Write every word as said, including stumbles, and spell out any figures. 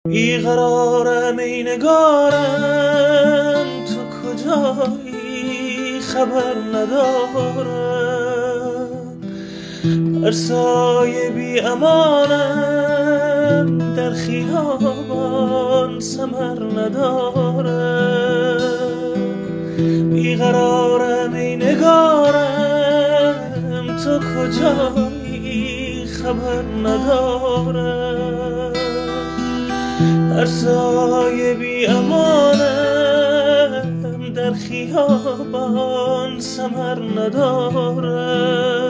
بیقرارم ای نگارم، تو کجایی خبر ندارم. بر سایه بی امانم، در خیابان ثمر ندارم. بیقرارم ای نگارم، تو کجایی خبر ندارم. هر سایه بی امانم، در خیابان ثمر ندارم.